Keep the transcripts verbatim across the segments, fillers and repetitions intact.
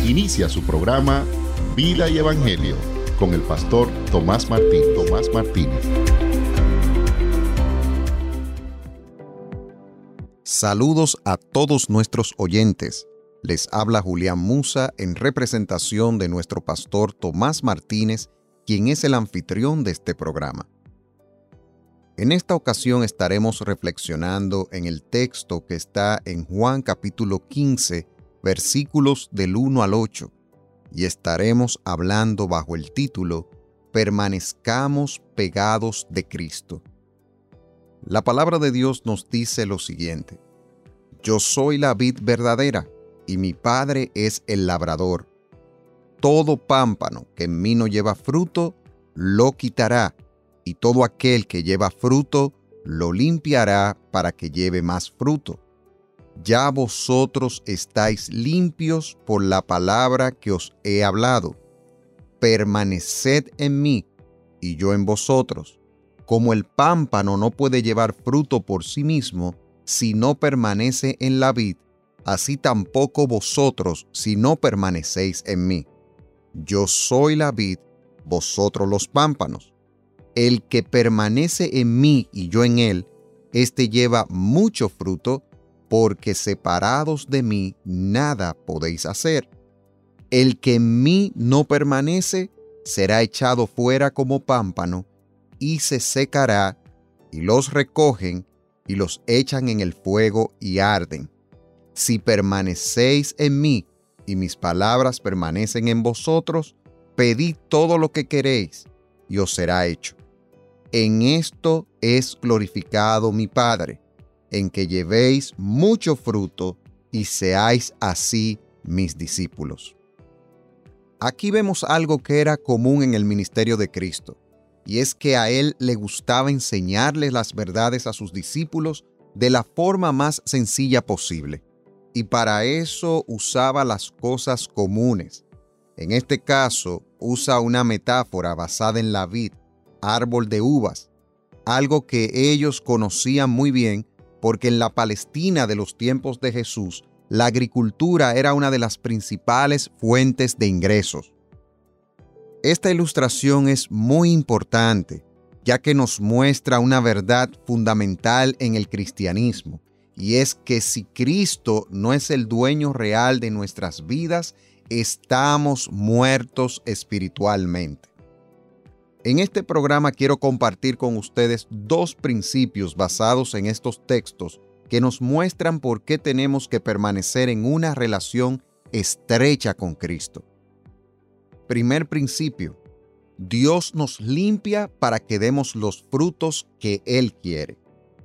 inicia su programa Vida y Evangelio con el pastor Tomás Martín, Tomás Martínez. Saludos a todos nuestros oyentes. Les habla Julián Musa en representación de nuestro pastor Tomás Martínez, quien es el anfitrión de este programa. En esta ocasión estaremos reflexionando en el texto que está en Juan capítulo quince, versículos del uno al ocho, y estaremos hablando bajo el título Permanezcamos pegados de Cristo. La palabra de Dios nos dice lo siguiente: Yo soy la vid verdadera, y mi Padre es el labrador. Todo pámpano que en mí no lleva fruto, lo quitará, y todo aquel que lleva fruto, lo limpiará para que lleve más fruto. Ya vosotros estáis limpios por la palabra que os he hablado. Permaneced en mí, y yo en vosotros. Como el pámpano no puede llevar fruto por sí mismo, si no permanece en la vid, así tampoco vosotros si no permanecéis en mí. Yo soy la vid, vosotros los pámpanos. El que permanece en mí y yo en él, éste lleva mucho fruto, porque separados de mí nada podéis hacer. El que en mí no permanece será echado fuera como pámpano, y se secará, y los recogen, y los echan en el fuego y arden. Si permanecéis en mí, y mis palabras permanecen en vosotros, pedid todo lo que queréis, y os será hecho. En esto es glorificado mi Padre, en que llevéis mucho fruto, y seáis así mis discípulos. Aquí vemos algo que era común en el ministerio de Cristo, y es que a Él le gustaba enseñarles las verdades a sus discípulos de la forma más sencilla posible, y para eso usaba las cosas comunes. En este caso, usa una metáfora basada en la vid, árbol de uvas, algo que ellos conocían muy bien porque en la Palestina de los tiempos de Jesús, la agricultura era una de las principales fuentes de ingresos. Esta ilustración es muy importante, ya que nos muestra una verdad fundamental en el cristianismo, y es que si Cristo no es el dueño real de nuestras vidas, estamos muertos espiritualmente. En este programa quiero compartir con ustedes dos principios basados en estos textos que nos muestran por qué tenemos que permanecer en una relación estrecha con Cristo. Primer principio: Dios nos limpia para que demos los frutos que Él quiere.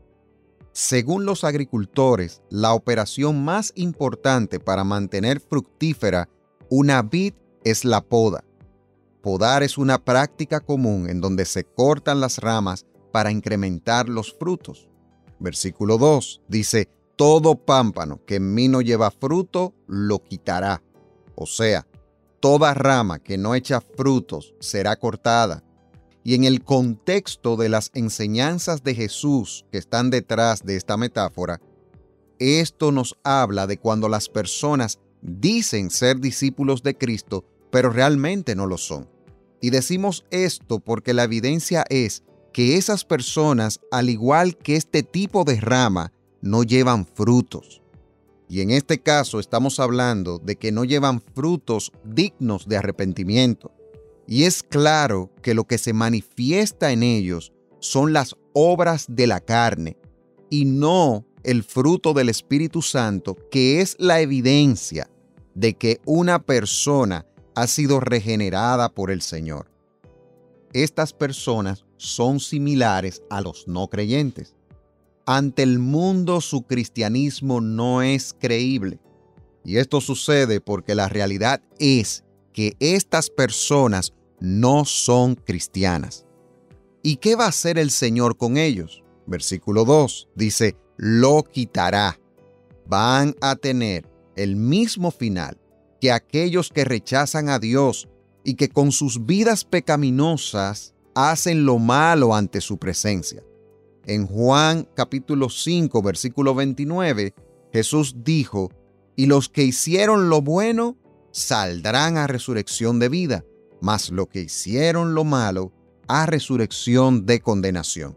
Según los agricultores, la operación más importante para mantener fructífera una vid es la poda. Podar es una práctica común en donde se cortan las ramas para incrementar los frutos. Versículo dos dice: Todo pámpano que en mí no lleva fruto, lo quitará. O sea, toda rama que no echa frutos será cortada. Y en el contexto de las enseñanzas de Jesús que están detrás de esta metáfora, esto nos habla de cuando las personas dicen ser discípulos de Cristo, pero realmente no lo son. Y decimos esto porque la evidencia es que esas personas, al igual que este tipo de rama, no llevan frutos. Y en este caso estamos hablando de que no llevan frutos dignos de arrepentimiento. Y es claro que lo que se manifiesta en ellos son las obras de la carne y no el fruto del Espíritu Santo, que es la evidencia de que una persona ha sido regenerada por el Señor. Estas personas son similares a los no creyentes. Ante el mundo su cristianismo no es creíble. Y esto sucede porque la realidad es que estas personas no son cristianas. ¿Y qué va a hacer el Señor con ellos? Versículo dos dice: lo quitará. Van a tener el mismo final que aquellos que rechazan a Dios y que con sus vidas pecaminosas hacen lo malo ante su presencia. En Juan capítulo cinco, versículo veintinueve, Jesús dijo: y los que hicieron lo bueno saldrán a resurrección de vida, mas los que hicieron lo malo a resurrección de condenación.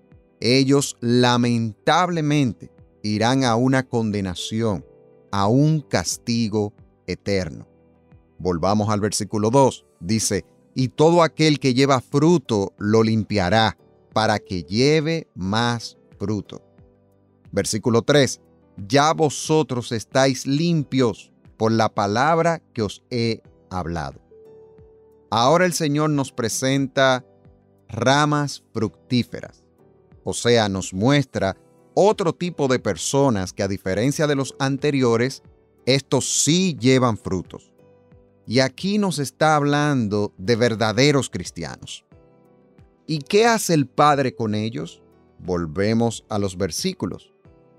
Ellos lamentablemente irán a una condenación, a un castigo eterno. Volvamos al versículo dos. Dice, y todo aquel que lleva fruto lo limpiará, para que lleve más fruto. Versículo tres. Ya vosotros estáis limpios por la palabra que os he hablado. Ahora el Señor nos presenta ramas fructíferas. O sea, nos muestra otro tipo de personas que, a diferencia de los anteriores, estos sí llevan frutos. Y aquí nos está hablando de verdaderos cristianos. ¿Y qué hace el Padre con ellos? Volvemos a los versículos.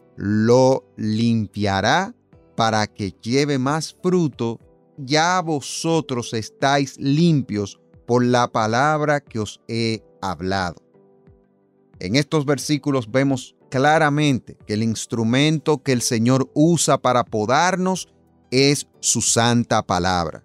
Lo limpiará para que lleve más fruto. Ya vosotros estáis limpios por la palabra que os he hablado. En estos versículos vemos claramente que el instrumento que el Señor usa para podarnos es su santa palabra.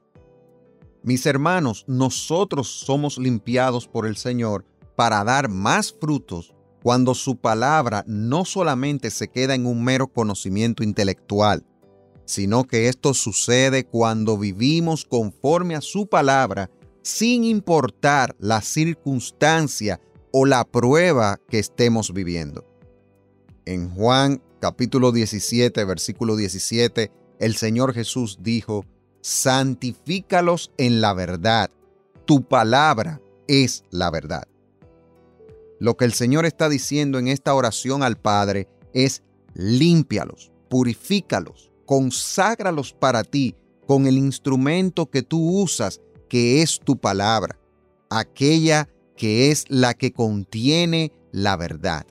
Mis hermanos, nosotros somos limpiados por el Señor para dar más frutos cuando su palabra no solamente se queda en un mero conocimiento intelectual, sino que esto sucede cuando vivimos conforme a su palabra, sin importar la circunstancia o la prueba que estemos viviendo. En Juan capítulo diecisiete, versículo diecisiete, el Señor Jesús dijo, santifícalos en la verdad, tu palabra es la verdad. Lo que el Señor está diciendo en esta oración al Padre es, límpialos, purifícalos, conságralos para ti con el instrumento que tú usas, que es tu palabra, aquella que es la que contiene la verdad.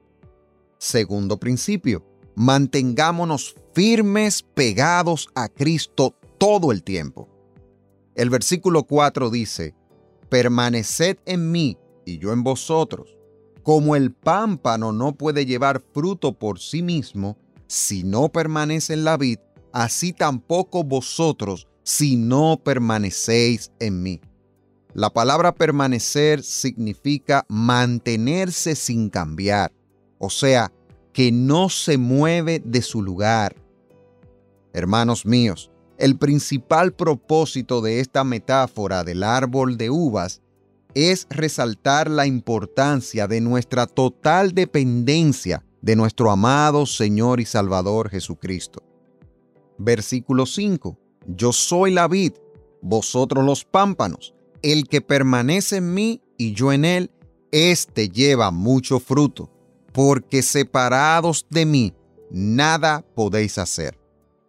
Segundo principio, mantengámonos firmes pegados a Cristo todo el tiempo. El versículo cuatro dice, permaneced en mí y yo en vosotros. Como el pámpano no puede llevar fruto por sí mismo si no permanece en la vid, así tampoco vosotros si no permanecéis en mí. La palabra permanecer significa mantenerse sin cambiar, o sea, que no se mueve de su lugar. Hermanos míos, el principal propósito de esta metáfora del árbol de uvas es resaltar la importancia de nuestra total dependencia de nuestro amado Señor y Salvador Jesucristo. Versículo cinco. Yo soy la vid, vosotros los pámpanos. El que permanece en mí y yo en él, éste lleva mucho fruto, porque separados de mí, nada podéis hacer.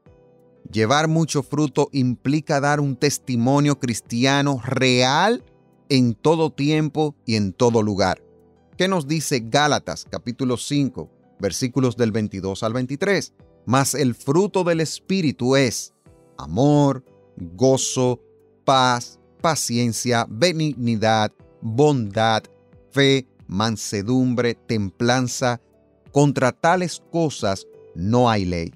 Llevar mucho fruto implica dar un testimonio cristiano real en todo tiempo y en todo lugar. ¿Qué nos dice Gálatas capítulo cinco, versículos del veintidós al veintitrés? Mas el fruto del Espíritu es amor, gozo, paz, paciencia, benignidad, bondad, fe, mansedumbre, templanza. Contra tales cosas no hay ley.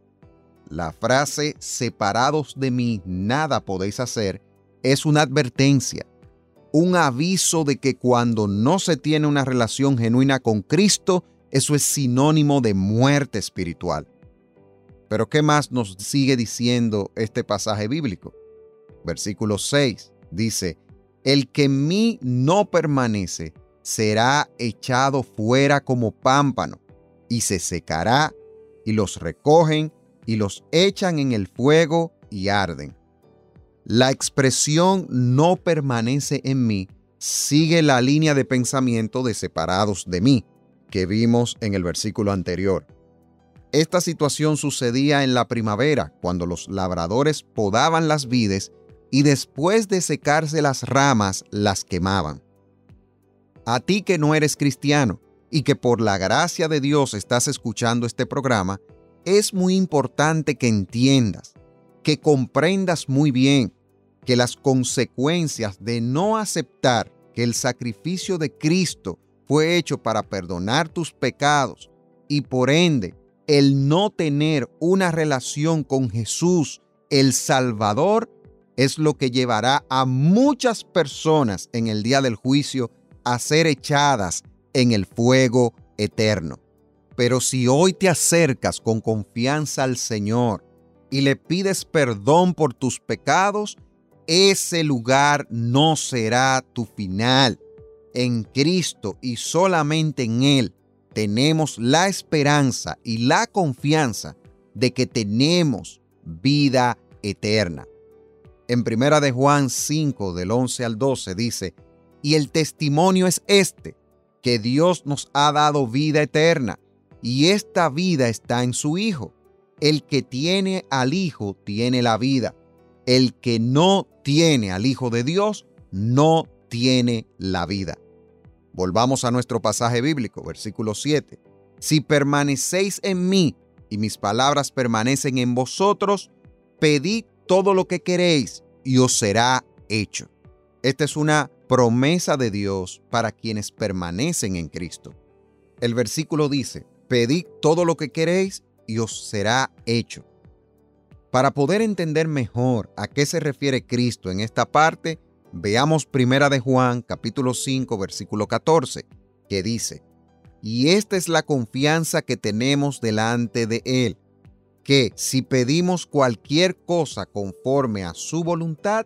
La frase separados de mí nada podéis hacer es una advertencia, un aviso de que cuando no se tiene una relación genuina con Cristo, eso es sinónimo de muerte espiritual. Pero ¿qué más nos sigue diciendo este pasaje bíblico? Versículo seis dice, el que en mí no permanece será echado fuera como pámpano y se secará, y los recogen y los echan en el fuego y arden. La expresión no permanece en mí sigue la línea de pensamiento de separados de mí que vimos en el versículo anterior. Esta situación sucedía en la primavera, cuando los labradores podaban las vides y después de secarse las ramas las quemaban. A ti que no eres cristiano y que por la gracia de Dios estás escuchando este programa, es muy importante que entiendas, que comprendas muy bien que las consecuencias de no aceptar que el sacrificio de Cristo fue hecho para perdonar tus pecados y por ende el no tener una relación con Jesús el Salvador es lo que llevará a muchas personas en el día del juicio a ser echadas en el fuego eterno. Pero si hoy te acercas con confianza al Señor y le pides perdón por tus pecados, ese lugar no será tu final. En Cristo y solamente en Él tenemos la esperanza y la confianza de que tenemos vida eterna. En primera de Juan cinco, del once al doce, dice: y el testimonio es este, que Dios nos ha dado vida eterna, y esta vida está en su Hijo. El que tiene al Hijo tiene la vida. El que no tiene al Hijo de Dios no tiene la vida. Volvamos a nuestro pasaje bíblico, versículo siete. Si permanecéis en mí y mis palabras permanecen en vosotros, pedid todo lo que queréis y os será hecho. Esta es una promesa de Dios para quienes permanecen en Cristo. El versículo dice: pedid todo lo que queréis y os será hecho. Para poder entender mejor a qué se refiere Cristo en esta parte, veamos primera de Juan, capítulo cinco, versículo catorce, que dice: y esta es la confianza que tenemos delante de Él, que si pedimos cualquier cosa conforme a su voluntad,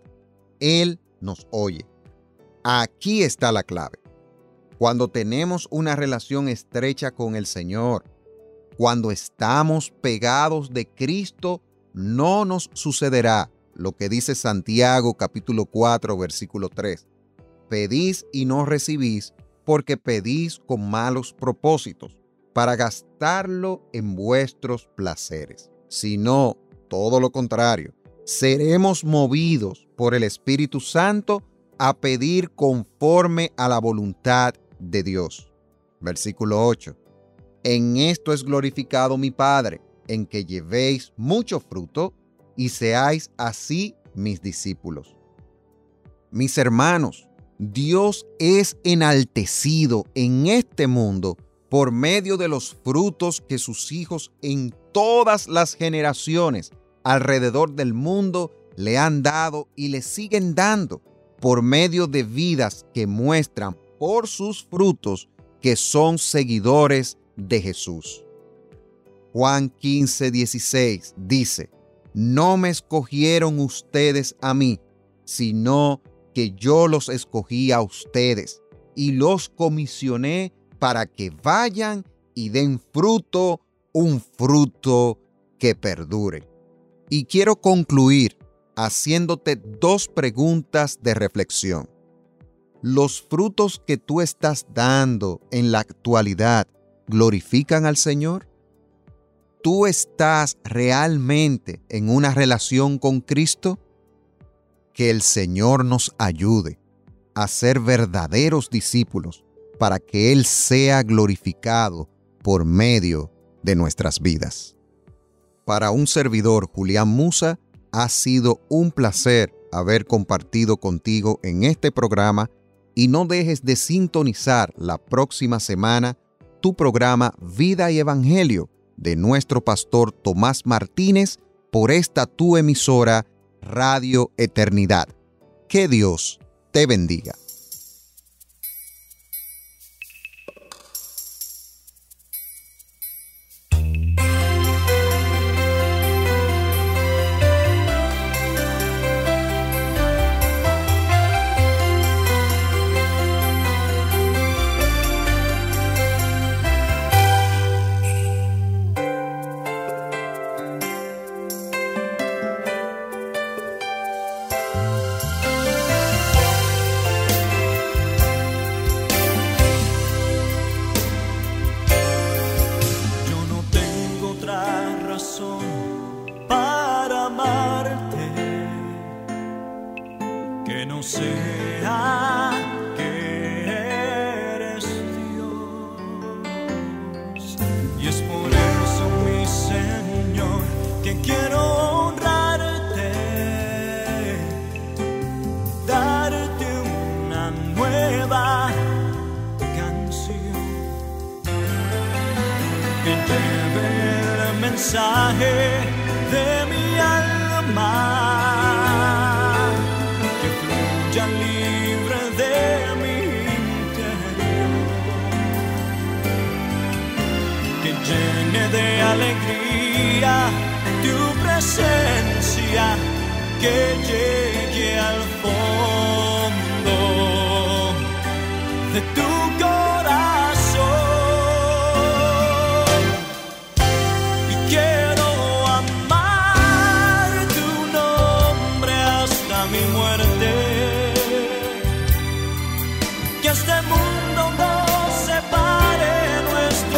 Él nos oye. Aquí está la clave. Cuando tenemos una relación estrecha con el Señor, cuando estamos pegados de Cristo, no nos sucederá lo que dice Santiago capítulo cuatro, versículo tres. Pedís y no recibís, porque pedís con malos propósitos, para gastarlo en vuestros placeres. Sino, todo lo contrario, seremos movidos por el Espíritu Santo a pedir conforme a la voluntad de Dios. Versículo ocho. En esto es glorificado mi Padre, en que llevéis mucho fruto y seáis así mis discípulos. Mis hermanos, Dios es enaltecido en este mundo por medio de los frutos que sus hijos en todas las generaciones alrededor del mundo le han dado y le siguen dando, por medio de vidas que muestran por sus frutos que son seguidores de Jesús. Juan quince, dieciséis dice: no me escogieron ustedes a mí, sino que yo los escogí a ustedes y los comisioné para que vayan y den fruto, un fruto que perdure. Y quiero concluir haciéndote dos preguntas de reflexión. ¿Los frutos que tú estás dando en la actualidad glorifican al Señor? ¿Tú estás realmente en una relación con Cristo? Que el Señor nos ayude a ser verdaderos discípulos para que Él sea glorificado por medio de nuestras vidas. Para un servidor, Julián Musa, ha sido un placer haber compartido contigo en este programa, y no dejes de sintonizar la próxima semana tu programa Vida y Evangelio de nuestro pastor Tomás Martínez por esta tu emisora Radio Eternidad. Que Dios te bendiga. Sea que eres Dios, y es por eso, mi Señor, que quiero honrarte, darte una nueva canción que lleve el mensaje de mi alma mar que fluya libre de mi interior, que llene de alegría tu presencia, que llegue al fondo de tu corazón. Y quiero amar tu nombre hasta mi muerte, que este mundo no separe nuestro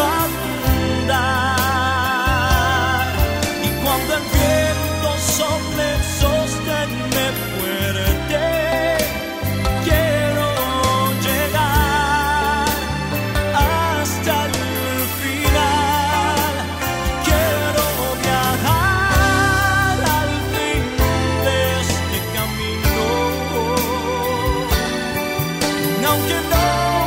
andar. Y cuando el viento sople, sosténme fuerte. Quiero llegar hasta el final. Quiero viajar al fin de este camino. Aunque no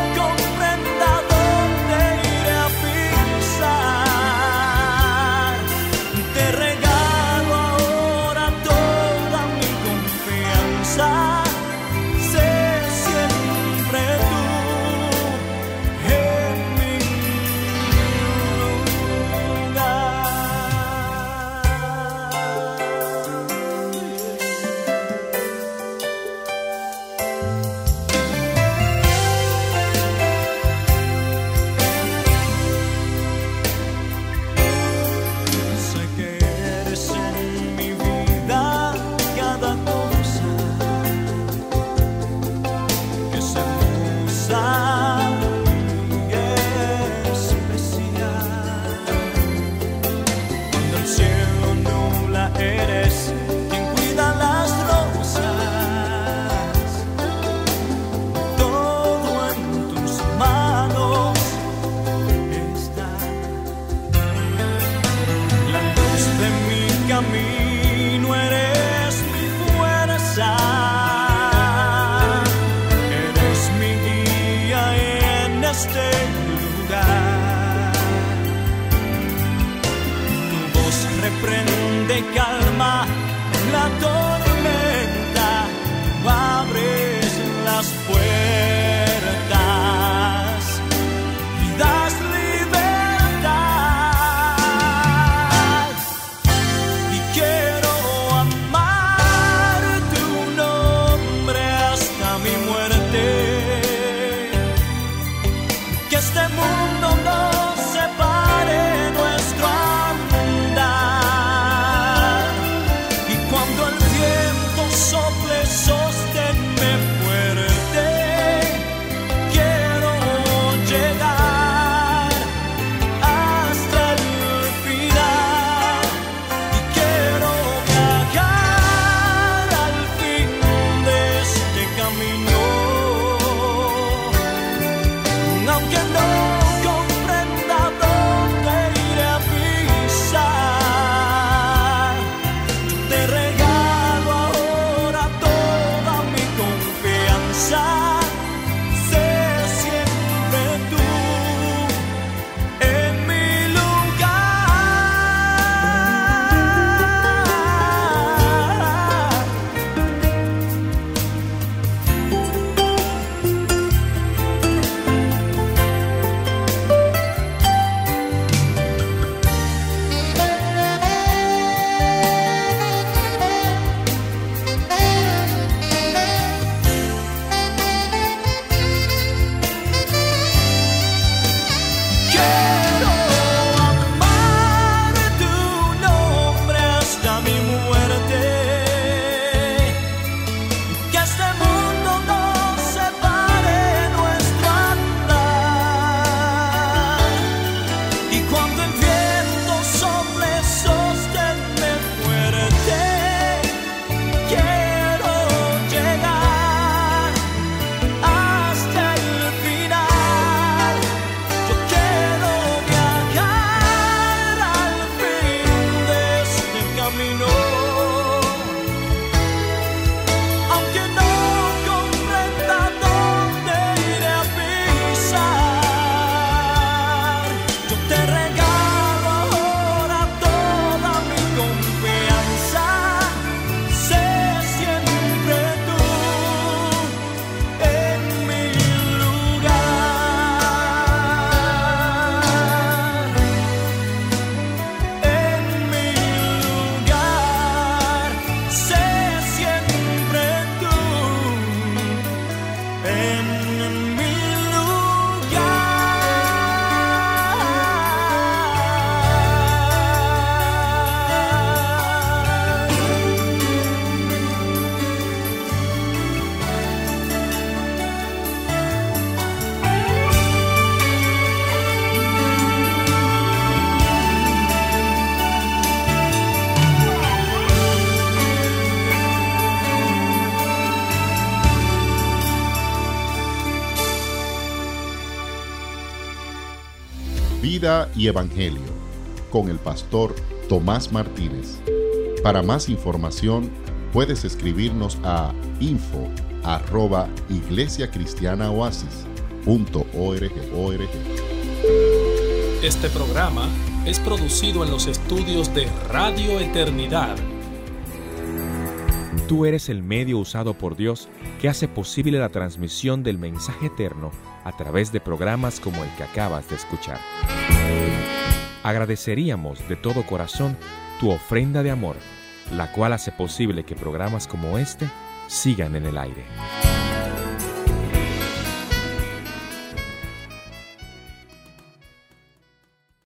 Vida y Evangelio, con el pastor Tomás Martínez. Para más información, puedes escribirnos a info arroba iglesiacristianaoasis.org. Este programa es producido en los estudios de Radio Eternidad. Tú eres el medio usado por Dios que hace posible la transmisión del mensaje eterno a través de programas como el que acabas de escuchar. Agradeceríamos de todo corazón tu ofrenda de amor, la cual hace posible que programas como este sigan en el aire.